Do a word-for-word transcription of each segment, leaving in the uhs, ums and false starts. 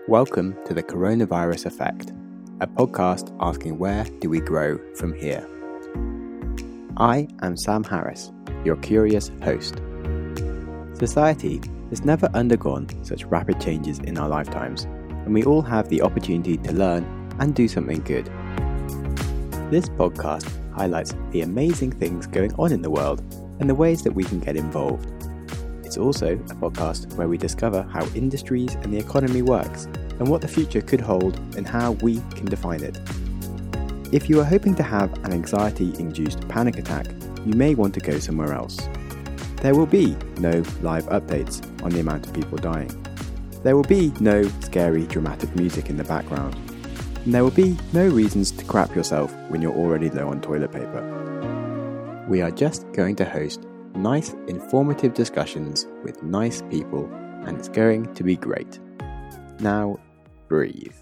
Welcome to the Coronavirus Effect, a podcast asking where do we grow from here. I am Sam Harris, your curious host. Society has never undergone such rapid changes in our lifetimes, and we all have the opportunity to learn and do something good. This podcast highlights the amazing things going on in the world and the ways that we can get involved. It's also a podcast where we discover how industries and the economy works and what the future could hold and how we can define it. If you are hoping to have an anxiety-induced panic attack, you may want to go somewhere else. There will be no live updates on the amount of people dying. There will be no scary, dramatic music in the background. And there will be no reasons to crap yourself when you're already low on toilet paper. We are just going to host nice, informative discussions with nice people, and it's going to be great. Now, breathe.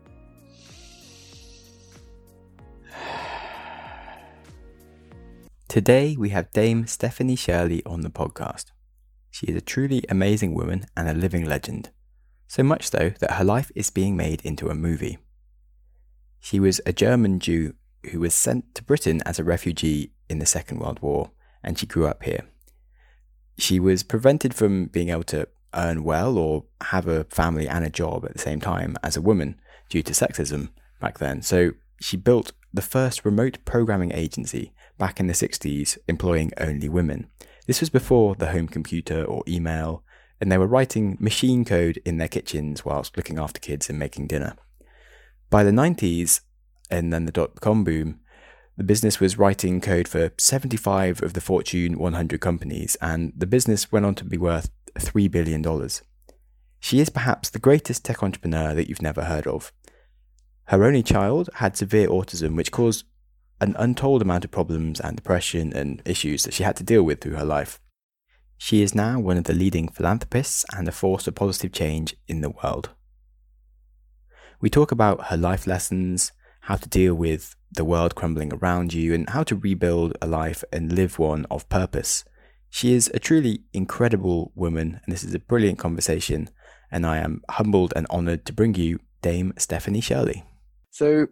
Today we have Dame Stephanie Shirley on the podcast. She is a truly amazing woman and a living legend, so much so that her life is being made into a movie. She was a German Jew who was sent to Britain as a refugee in the Second World War, and she grew up here. She was prevented from being able to earn well or have a family and a job at the same time as a woman due to sexism back then. So she built the first remote programming agency back in the sixties, employing only women. This was before the home computer or email, and they were writing machine code in their kitchens whilst looking after kids and making dinner. By the nineties, and then the dot-com boom, the business was writing code for seventy-five of the Fortune one hundred companies, and the business went on to be worth three billion dollars. She is perhaps the greatest tech entrepreneur that you've never heard of. Her only child had severe autism, which caused an untold amount of problems and depression and issues that she had to deal with through her life. She is now one of the leading philanthropists and a force for positive change in the world. We talk about her life lessons, how to deal with the world crumbling around you, and how to rebuild a life and live one of purpose. She is a truly incredible woman, and this is a brilliant conversation, and I am humbled and honoured to bring you Dame Stephanie Shirley. So,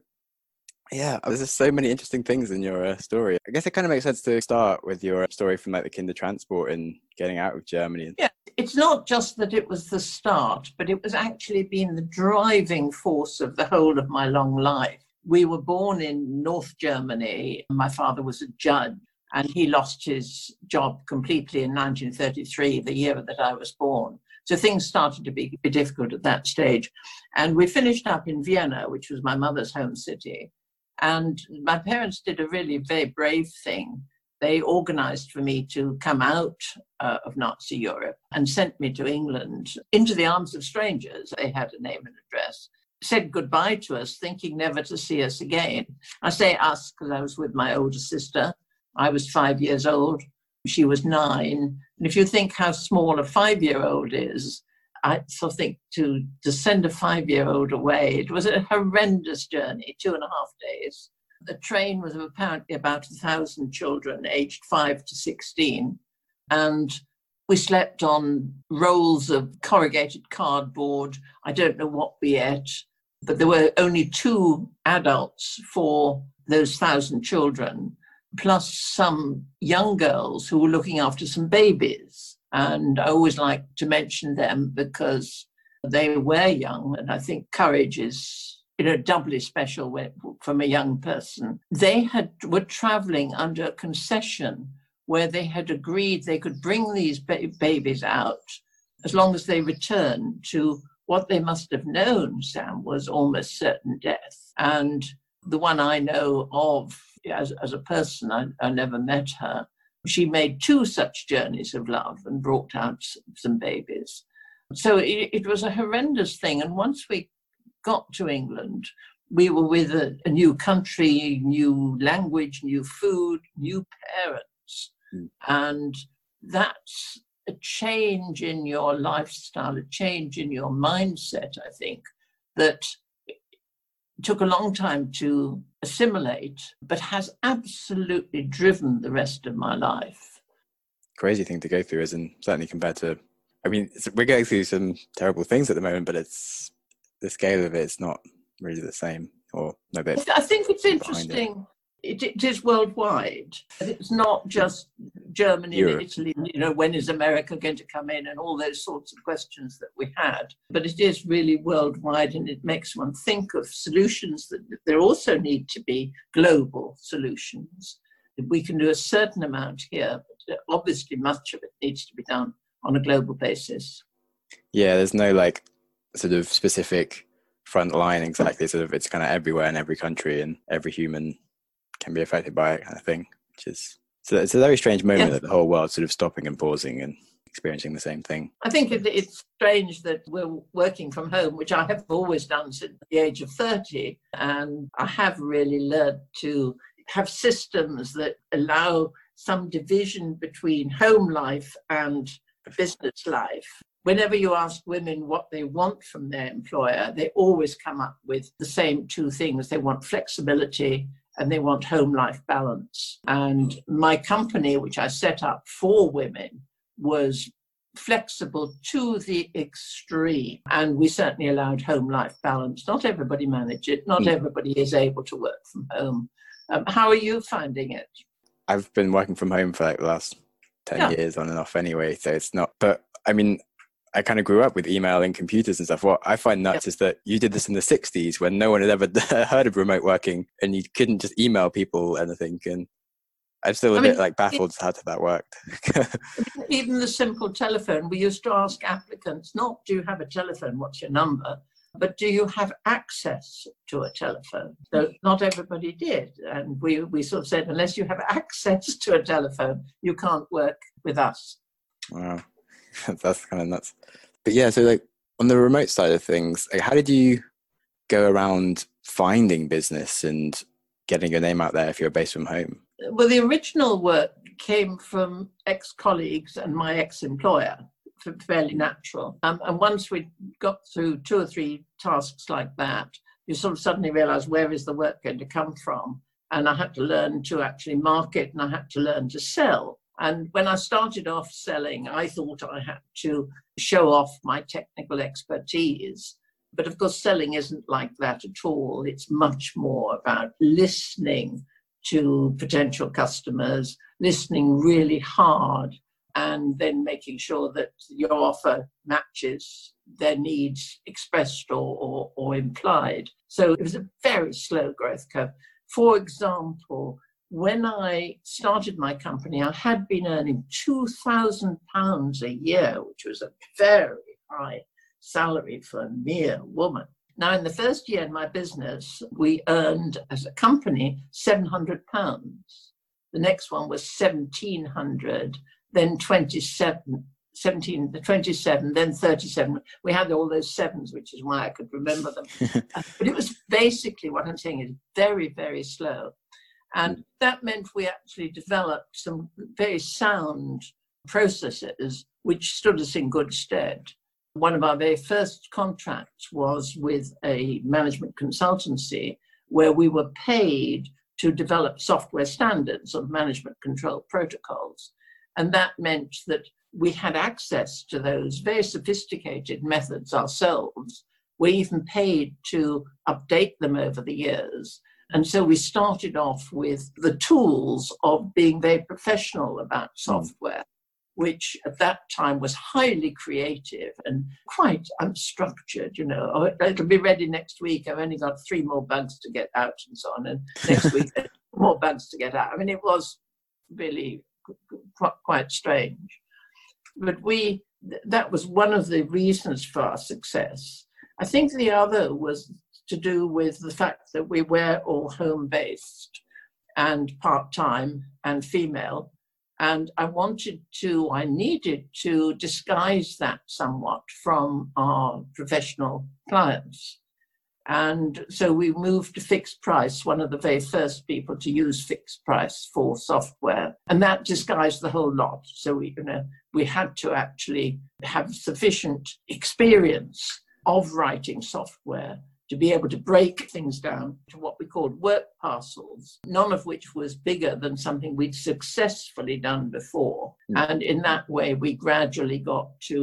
yeah, there's just so many interesting things in your uh, story. I guess it kind of makes sense to start with your story from like the Kinder Transport and getting out of Germany. Yeah, it's not just that it was the start, but it was actually been the driving force of the whole of my long life. We were born in North Germany. My father was a judge, and he lost his job completely in nineteen thirty-three, the year that I was born. So things started to be, be difficult at that stage. And we finished up in Vienna, which was my mother's home city. And my parents did a really very brave thing. They organized for me to come out uh, of Nazi Europe and sent me to England into the arms of strangers. They had a name and address. Said goodbye to us, thinking never to see us again. I say us because I was with my older sister. I was five years old. She was nine. And if you think how small a five-year-old is, I sort of think to, to send a five-year-old away, it was a horrendous journey, two and a half days. The train was apparently about a thousand children aged five to sixteen. And we slept on rolls of corrugated cardboard. I don't know what we ate, but there were only two adults for those thousand children, plus some young girls who were looking after some babies. And I always like to mention them because they were young, and I think courage is, you know, doubly special when, from a young person. They had were traveling under a concession where they had agreed they could bring these ba- babies out as long as they returned to what they must have known, Sam, was almost certain death. And the one I know of as, as a person, I, I never met her, she made two such journeys of love and brought out some, some babies. So it, it was a horrendous thing. And once we got to England, we were with a, a new country, new language, new food, new parents. And that's a change in your lifestyle, a change in your mindset, I think, that took a long time to assimilate, but has absolutely driven the rest of my life. Crazy thing to go through, isn't certainly compared to, I mean, it's, we're going through some terrible things at the moment, but it's the scale of it is not really the same, or no bit. I think it's interesting. It. It, it is worldwide. It's not just Germany Europe. and Italy. You know, when is America going to come in, and all those sorts of questions that we had. But it is really worldwide, and it makes one think of solutions that there also need to be global solutions. We can do a certain amount here, but obviously much of it needs to be done on a global basis. Yeah, there's no like sort of specific front line exactly. Sort of, it's kind of everywhere in every country, and every human can be affected by it, kind of thing. Which is so it's a very strange moment, yeah, that the whole world sort of stopping and pausing and experiencing the same thing. I think it, it's strange that we're working from home, which I have always done since the age of thirty, and I have really learned to have systems that allow some division between home life and business life. Whenever you ask women what they want from their employer, they always come up with the same two things. They want flexibility and they want home life balance. And my company, which I set up for women, was flexible to the extreme. And we certainly allowed home life balance. Not everybody managed it. Not everybody is able to work from home. Um, how are you finding it? I've been working from home for like the last ten yeah. years on and off anyway. So it's not, but I mean, I kind of grew up with email and computers and stuff. What I find nuts yeah. is that you did this in the sixties when no one had ever heard of remote working, and you couldn't just email people anything. And I'm still a I bit mean, like baffled it, how that worked. Even the simple telephone, we used to ask applicants, not do you have a telephone, what's your number? But do you have access to a telephone? So not everybody did. And we, we sort of said, unless you have access to a telephone, you can't work with us. Wow. That's kind of nuts. But yeah, so like on the remote side of things, like how did you go around finding business and getting your name out there if you're based from home? Well, the original work came from ex-colleagues and my ex-employer. Fairly natural. Um, and once we got through two or three tasks like that, you sort of suddenly realize where is the work going to come from? And I had to learn to actually market, and I had to learn to sell. And when I started off selling, I thought I had to show off my technical expertise. But of course, selling isn't like that at all. It's much more about listening to potential customers, listening really hard, and then making sure that your offer matches their needs expressed or, or, or implied. So it was a very slow growth curve. For example, when I started my company, I had been earning two thousand pounds a year, which was a very high salary for a mere woman. Now, in the first year in my business, we earned as a company seven hundred pounds. The next one was seventeen hundred. Then twenty-seven, seventeen, the twenty-seven, then thirty-seven. We had all those sevens, which is why I could remember them. uh, but it was basically, what I'm saying is very, very slow. And that meant we actually developed some very sound processes which stood us in good stead. One of our very first contracts was with a management consultancy where we were paid to develop software standards of management control protocols. And that meant that we had access to those very sophisticated methods ourselves. We even paid to update them over the years. And so we started off with the tools of being very professional about software, which at that time was highly creative and quite unstructured. You know, oh, it'll be ready next week. I've only got three more bugs to get out and so on. And next week, more bugs to get out. I mean, it was really quite strange. But we, that was one of the reasons for our success. I think the other was to do with the fact that we were all home-based and part-time and female. And I wanted to, I needed to disguise that somewhat from our professional clients. And so we moved to fixed price, one of the very first people to use fixed price for software. And that disguised the whole lot. So we, you know, we had to actually have sufficient experience of writing software to be able to break things down to what we called work parcels, none of which was bigger than something we'd successfully done before. Mm. And in that way, we gradually got to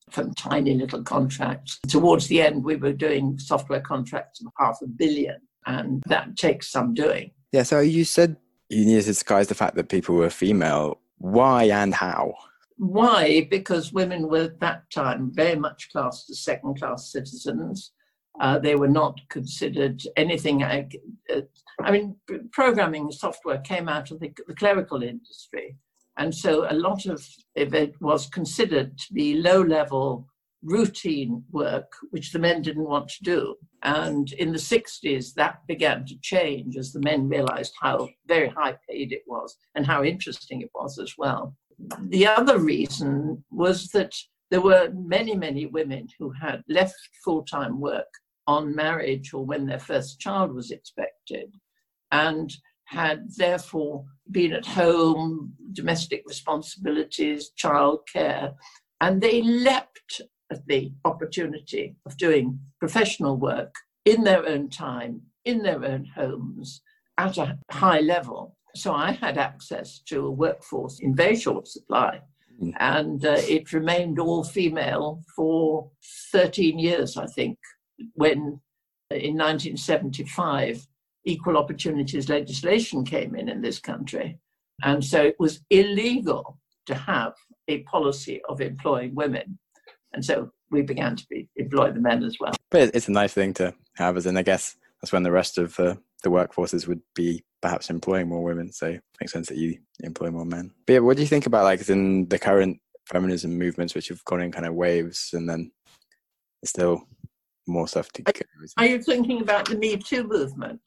from tiny little contracts. Towards the end, we were doing software contracts of half a billion, and that takes some doing. Yeah, so you said you needed to disguise the fact that people were female. Why and how? Why? Because women were at that time very much classed as second-class citizens. Uh, they were not considered anything. Like, uh, I mean, programming software came out of the, the clerical industry. And so a lot of it was considered to be low-level routine work, which the men didn't want to do. And in the sixties, that began to change as the men realized how very high paid it was and how interesting it was as well. The other reason was that there were many, many women who had left full-time work on marriage or when their first child was expected, and had therefore been at home, domestic responsibilities, childcare, and they leapt at the opportunity of doing professional work in their own time, in their own homes, at a high level. So I had access to a workforce in very short supply, mm. and uh, it remained all female for thirteen years, I think, when in nineteen seventy-five, equal opportunities legislation came in in this country. And so it was illegal to have a policy of employing women. And so we began to be, employ the men as well. But it's a nice thing to have, as in, I guess that's when the rest of uh, the workforces would be perhaps employing more women. So it makes sense that you employ more men. But yeah, what do you think about, like, in the current feminism movements, which have gone in kind of waves, and then there's still more stuff to go? Are you thinking about the Me Too movement?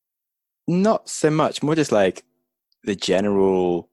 Not so much, more just like the general,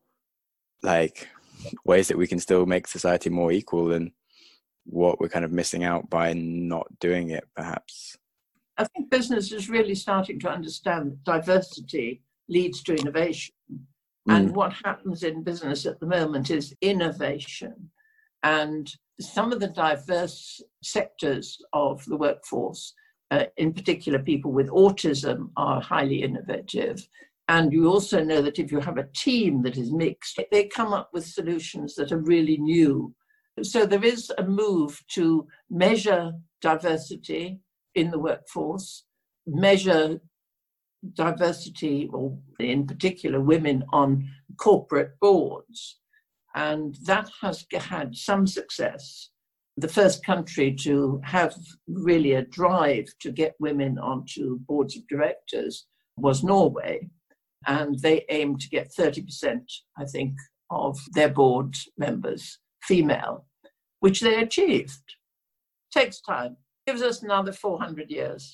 like, ways that we can still make society more equal and what we're kind of missing out by not doing it, perhaps. I think business is really starting to understand that diversity leads to innovation. Mm. And what happens in business at the moment is innovation. And some of the diverse sectors of the workforce, uh, in particular people with autism, are highly innovative. And you also know that if you have a team that is mixed, they come up with solutions that are really new. So there is a move to measure diversity in the workforce, measure diversity, or in particular women on corporate boards. And that has had some success. The first country to have really a drive to get women onto boards of directors was Norway. And they aim to get thirty percent, I think, of their board members female, which they achieved. Takes time. Gives us another four hundred years.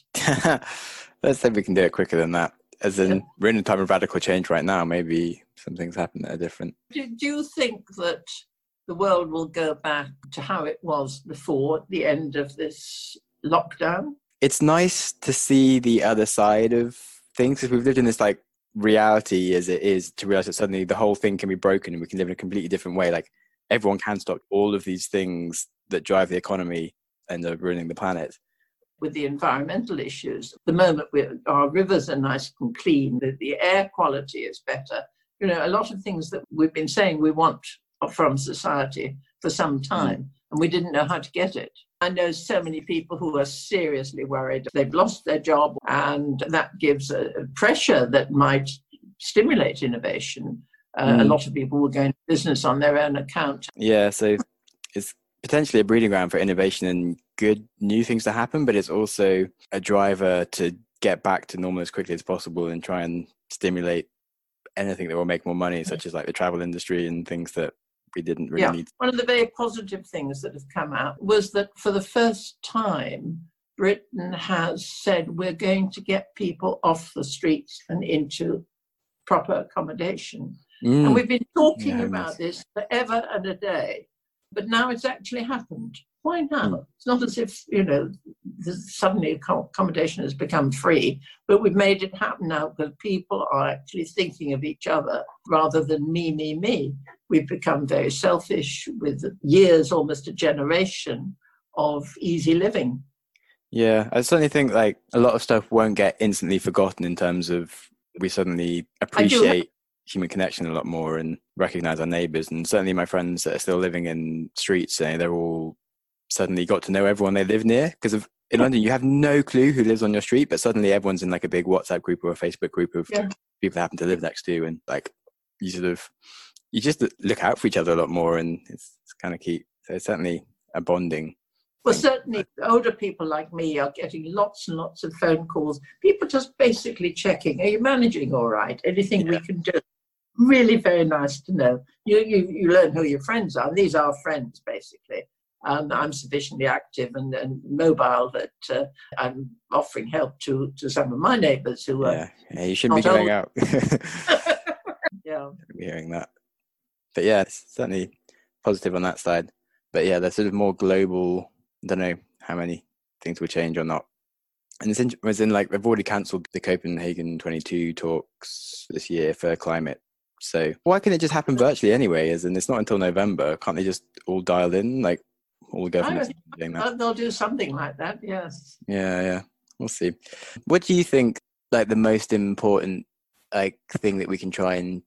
Let's say we can do it quicker than that. As in, yeah. We're in a time of radical change right now. Maybe some things happen that are different. Do, do you think that the world will go back to how it was before the end of this lockdown? It's nice to see the other side of things, because we've lived in this like reality as it is, to realize that suddenly the whole thing can be broken and we can live in a completely different way. Like, everyone can stop all of these things that drive the economy and are ruining the planet. With the environmental issues, the moment we, our rivers are nice and clean, the, the air quality is better. You know, a lot of things that we've been saying we want from society for some time, mm. and we didn't know how to get it. I know so many people who are seriously worried. They've lost their job, and that gives a, a pressure that might stimulate innovation. Uh, mm. A lot of people will go into business on their own account. Yeah, so it's potentially a breeding ground for innovation and good new things to happen, but it's also a driver to get back to normal as quickly as possible and try and stimulate anything that will make more money, such as like the travel industry and things that we didn't really yeah. need. One of the very positive things that have come out was that for the first time, Britain has said we're going to get people off the streets and into proper accommodation. Mm. And we've been talking yeah, about this forever and a day, but now it's actually happened. Why now? Mm. It's not as if, you know, suddenly accommodation has become free, but we've made it happen now because people are actually thinking of each other rather than me, me, me. We've become very selfish with years, almost a generation of easy living. Yeah, I certainly think like a lot of stuff won't get instantly forgotten in terms of we suddenly appreciate human connection a lot more and recognize our neighbors. And certainly my friends that are still living in streets, they're all suddenly got to know everyone they live near. Because of in London, you have no clue who lives on your street, but suddenly everyone's in like a big WhatsApp group or a Facebook group of yeah. people that happen to live next to you, and like you sort of you just look out for each other a lot more, and it's, it's kind of key. So it's certainly a bonding. Well, certainly older people like me are getting lots and lots of phone calls. People just basically checking, are you managing all right? Anything yeah. we can do? Really very nice to know. You, you, you learn who your friends are. These are friends, basically. Um, I'm sufficiently active and, and mobile that uh, I'm offering help to, to some of my neighbours who are. Yeah, yeah you shouldn't be going out. yeah. Be hearing that. But yeah, it's certainly positive on that side. But yeah, there's sort of more global. I don't know how many things will change or not. And it's in, was in like they've already cancelled the Copenhagen twenty-two talks this year for climate. So why can't it just happen virtually anyway? As in, it's not until November. Can't they just all dial in? Like. All the governments doing that. They'll do something like that, yes. Yeah, yeah. We'll see. What do you think, like, the most important, like, thing that we can try and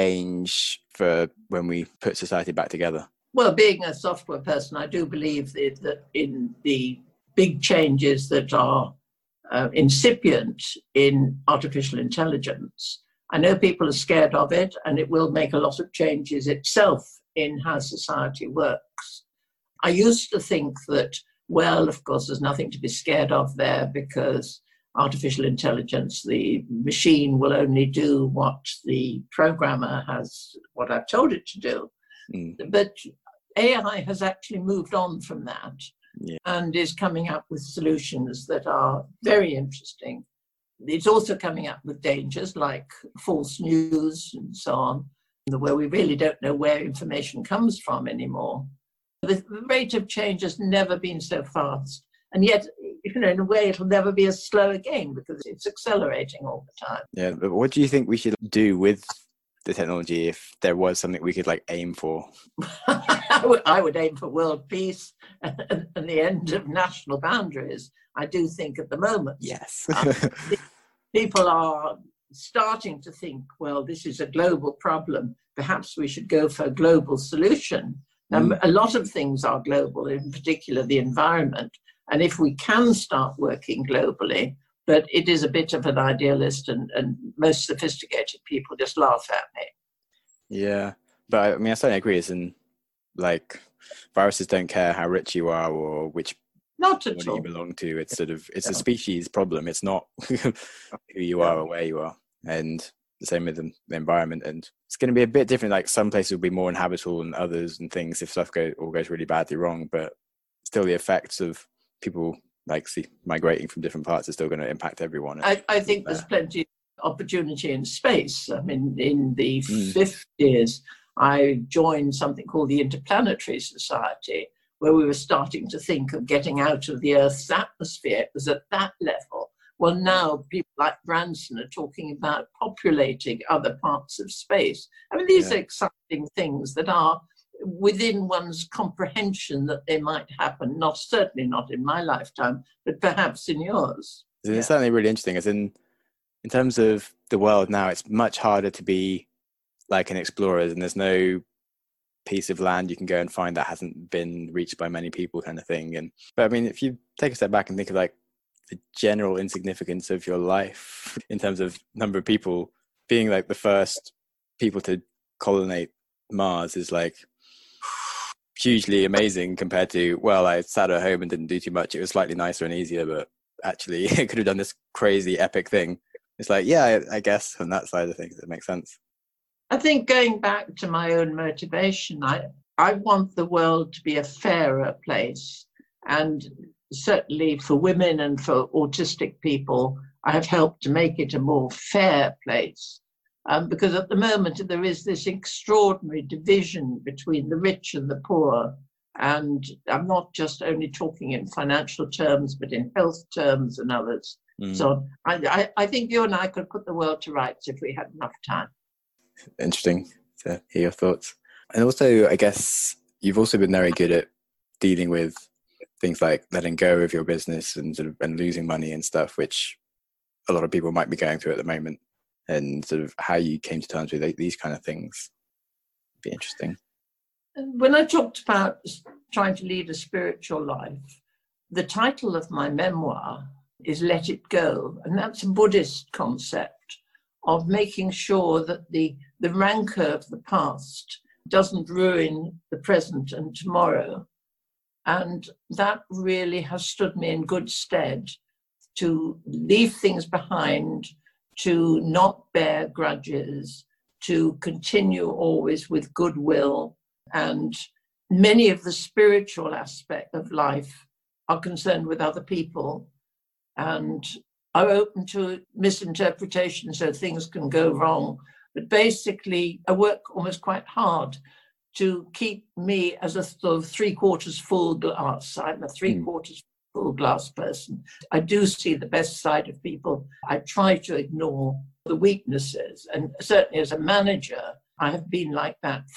change for when we put society back together? Well, being a software person, I do believe that, that in the big changes that are uh, incipient in artificial intelligence, I know people are scared of it, and it will make a lot of changes itself in how society works. I used to think that, well, of course, there's nothing to be scared of there because artificial intelligence, the machine will only do what the programmer has, what I've told it to do. Mm. But A I has actually moved on from that yeah. and is coming up with solutions that are very interesting. It's also coming up with dangers like false news and so on, where we really don't know where information comes from anymore. The rate of change has never been so fast. And yet, you know, in a way, it'll never be as slow again because it's accelerating all the time. Yeah, but what do you think we should do with the technology if there was something we could, like, aim for? I, would, I would aim for world peace and, and the end of national boundaries. I do think at the moment. Yes. um, people are starting to think, well, this is a global problem. Perhaps we should go for a global solution. Um, mm. A lot of things are global, in particular the environment. And if we can start working globally, but it is a bit of an idealist and, and most sophisticated people just laugh at me. Yeah, but I mean, I certainly agree. It's in, like, viruses don't care how rich you are or which not at all you belong to. It's sort of, it's a species problem. It's not who you are or where you are. And the same with the, the environment, and it's going to be a bit different. Like some places will be more inhabitable than others and things if stuff go all goes really badly wrong, but still the effects of people like see migrating from different parts is still going to impact everyone. I, I think there's plenty of opportunity in space. I mean, in the mm. fifties, I joined something called the Interplanetary Society, where we were starting to think of getting out of the Earth's atmosphere. It was at that level. Well, now people like Branson are talking about populating other parts of space. I mean, these yeah. are exciting things that are within one's comprehension that they might happen, not certainly not in my lifetime, but perhaps in yours. It's yeah. certainly really interesting. As in, in terms of the world now, it's much harder to be like an explorer, and there's no piece of land you can go and find that hasn't been reached by many people kind of thing. And but I mean, if you take a step back and think of like the general insignificance of your life in terms of number of people, being like the first people to colonize Mars is like hugely amazing compared to, well, I sat at home and didn't do too much. It was slightly nicer and easier, but actually it could have done this crazy epic thing. It's like, yeah, I, I guess on that side of things, it makes sense. I think going back to my own motivation, I, I want the world to be a fairer place. And certainly for women and for autistic people, I have helped to make it a more fair place. Um, because at the moment, there is this extraordinary division between the rich and the poor. And I'm not just only talking in financial terms, but in health terms and others. Mm. So I, I, I think you and I could put the world to rights if we had enough time. Interesting to hear your thoughts. And also, I guess you've also been very good at dealing with things like letting go of your business and sort of and losing money and stuff, which a lot of people might be going through at the moment, and sort of how you came to terms with these kind of things. Be interesting. When I talked about trying to lead a spiritual life. The title of my memoir is Let It Go, and that's a Buddhist concept of making sure that the, the rancor of the past doesn't ruin the present and tomorrow. And that really has stood me in good stead, to leave things behind, to not bear grudges, to continue always with goodwill. And many of the spiritual aspects of life are concerned with other people and are open to misinterpretation, so things can go wrong. But basically, I work almost quite hard to keep me as a sort of three-quarters full glass. I'm a three-quarters full glass person. I do see the best side of people. I try to ignore the weaknesses. And certainly as a manager, I have been like that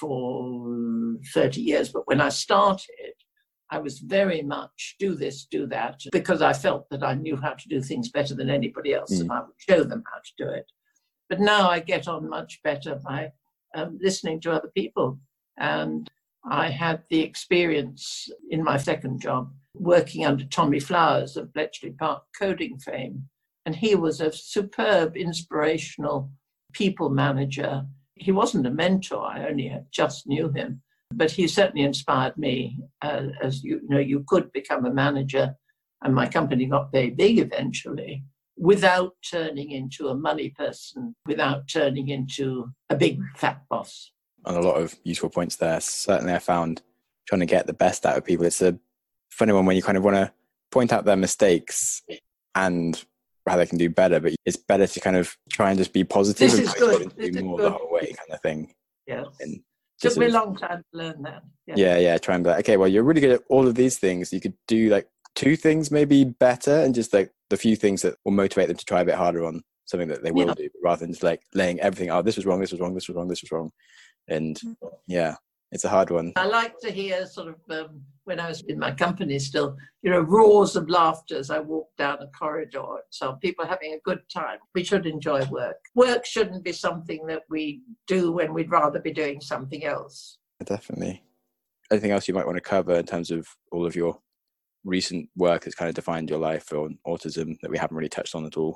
for thirty years. But when I started, I was very much do this, do that, because I felt that I knew how to do things better than anybody else, mm. and I would show them how to do it. But now I get on much better by um, listening to other people. And I had the experience in my second job working under Tommy Flowers of Bletchley Park coding fame. And he was a superb, inspirational people manager. He wasn't a mentor. I only just knew him. But he certainly inspired me, uh, as you, you know, you could become a manager. And my company got very big eventually, without turning into a money person, without turning into a big fat boss. On a lot of useful points there. Certainly I found trying to get the best out of people, it's a funny one when you kind of want to point out their mistakes and how they can do better, but it's better to kind of try and just be positive this and is good. do this more is the whole way kind of thing. Yeah. And took me a long time to learn that. Yeah. yeah, yeah. Try and be like, okay, well, you're really good at all of these things. You could do like two things maybe better, and just like the few things that will motivate them to try a bit harder on something that they will yeah. do, rather than just like laying everything, oh, this was wrong, this was wrong, this was wrong, this was wrong. And yeah, it's a hard one. I like to hear sort of, um, when I was in my company still, you know, roars of laughter as I walk down a corridor. So people having a good time. We should enjoy work. Work shouldn't be something that we do when we'd rather be doing something else. Definitely. Anything else you might want to cover in terms of all of your recent work that's kind of defined your life on autism that we haven't really touched on at all?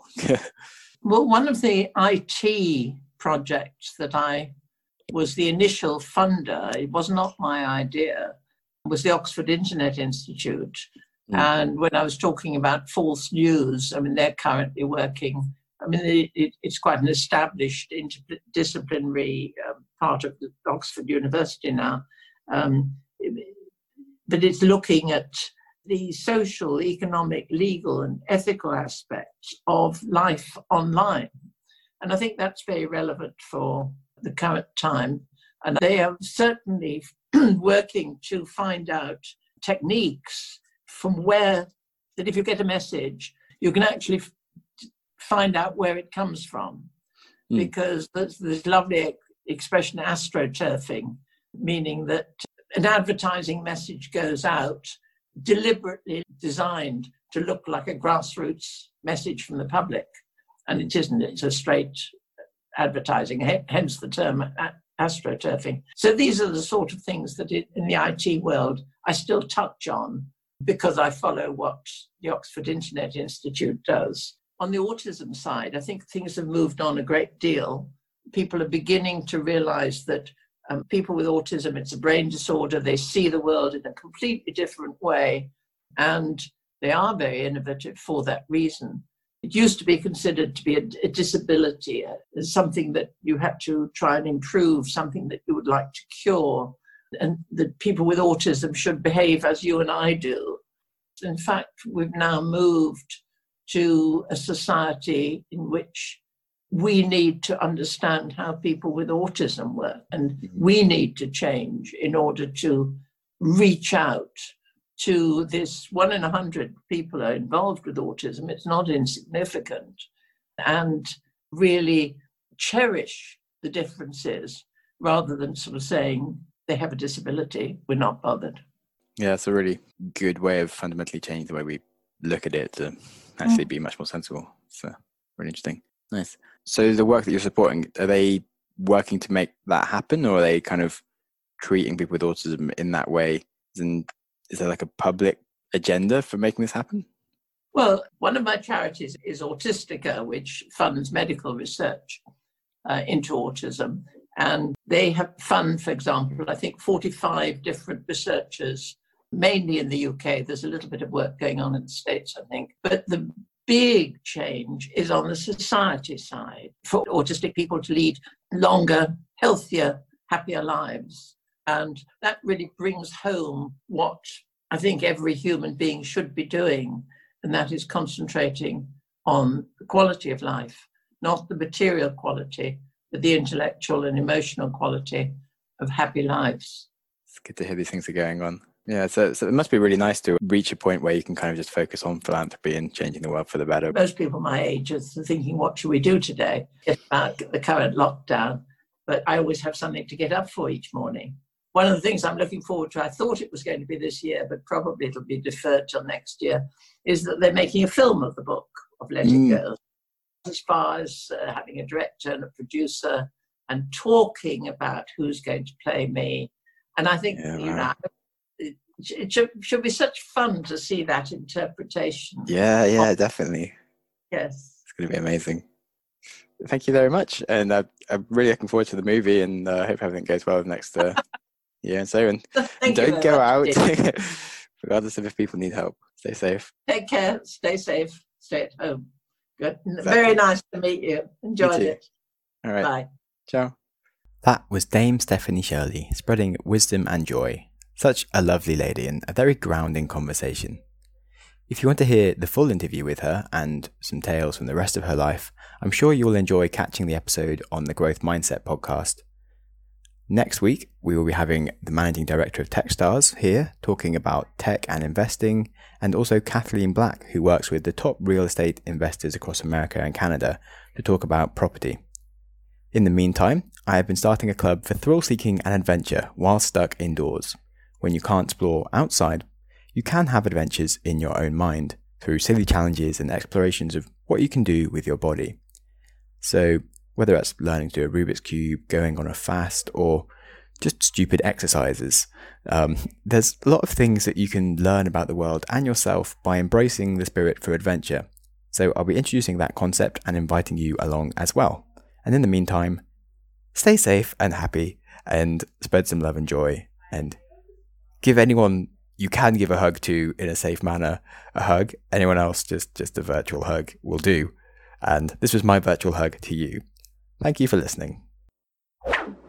Well, one of the I T projects that I was the initial funder, it was not my idea, was the Oxford Internet Institute. Mm. And when I was talking about false news, I mean, they're currently working, I mean, it, it, it's quite an established interdisciplinary uh, part of the Oxford University now. Um, but it's looking at the social, economic, legal and ethical aspects of life online. And I think that's very relevant for the current time. And they are certainly working to find out techniques from where, that if you get a message, you can actually f- find out where it comes from. Mm. Because there's this lovely expression, astroturfing, meaning that an advertising message goes out deliberately designed to look like a grassroots message from the public. And it isn't, it's a straight advertising, hence the term astroturfing. So these are the sort of things that it, in the I T world, I still touch on because I follow what the Oxford Internet Institute does. On the autism side, I think things have moved on a great deal. People are beginning to realize that um, people with autism, it's a brain disorder. They see the world in a completely different way, and they are very innovative for that reason. It used to be considered to be a, a disability, uh, something that you had to try and improve, something that you would like to cure, and that people with autism should behave as you and I do. In fact, we've now moved to a society in which we need to understand how people with autism work, and we need to change in order to reach out to this one in a hundred people are involved with autism. It's not insignificant, and really cherish the differences rather than sort of saying they have a disability, we're not bothered. Yeah, it's a really good way of fundamentally changing the way we look at it to actually mm. be much more sensible. So really interesting. Nice. So the work that you're supporting, are they working to make that happen, or are they kind of treating people with autism in that way? And is there like a public agenda for making this happen? Well, one of my charities is Autistica, which funds medical research uh, into autism. And they have fund, for example, I think forty-five different researchers, mainly in the U K. There's a little bit of work going on in the States, I think. But the big change is on the society side for autistic people to lead longer, healthier, happier lives. And that really brings home what I think every human being should be doing, and that is concentrating on the quality of life, not the material quality, but the intellectual and emotional quality of happy lives. It's good to hear these things are going on. Yeah, so, so it must be really nice to reach a point where you can kind of just focus on philanthropy and changing the world for the better. Most people my age are thinking, what should we do today about the current lockdown? But I always have something to get up for each morning. One of the things I'm looking forward to, I thought it was going to be this year, but probably it'll be deferred till next year, is that they're making a film of the book of Let Mm. It Go. As far as uh, having a director and a producer and talking about who's going to play me. And I think, Yeah, you wow. know, it, it should, should be such fun to see that interpretation. Yeah, yeah, definitely. Yes. It's going to be amazing. Thank you very much. And uh, I'm really looking forward to the movie, and I uh, hope everything goes well the next uh, year and so. And Thank you don't very go much, out, Jim. regardless of if people need help. Stay safe. Take care, stay safe, stay at home. Good. Exactly. Very nice to meet you. Enjoyed too. it. All right. Bye. Ciao. That was Dame Stephanie Shirley, spreading wisdom and joy. Such a lovely lady and a very grounding conversation. If you want to hear the full interview with her and some tales from the rest of her life, I'm sure you'll enjoy catching the episode on the Growth Mindset podcast. Next week, we will be having the Managing Director of Techstars here talking about tech and investing, and also Kathleen Black, who works with the top real estate investors across America and Canada to talk about property. In the meantime, I have been starting a club for thrill-seeking and adventure while stuck indoors. When you can't explore outside, you can have adventures in your own mind through silly challenges and explorations of what you can do with your body. So whether that's learning to do a Rubik's Cube, going on a fast, or just stupid exercises, um, there's a lot of things that you can learn about the world and yourself by embracing the spirit for adventure. So I'll be introducing that concept and inviting you along as well. And in the meantime, stay safe and happy, and spread some love and joy, and give anyone you can give a hug to in a safe manner a hug. Anyone else, just, just a virtual hug will do. And this was my virtual hug to you. Thank you for listening.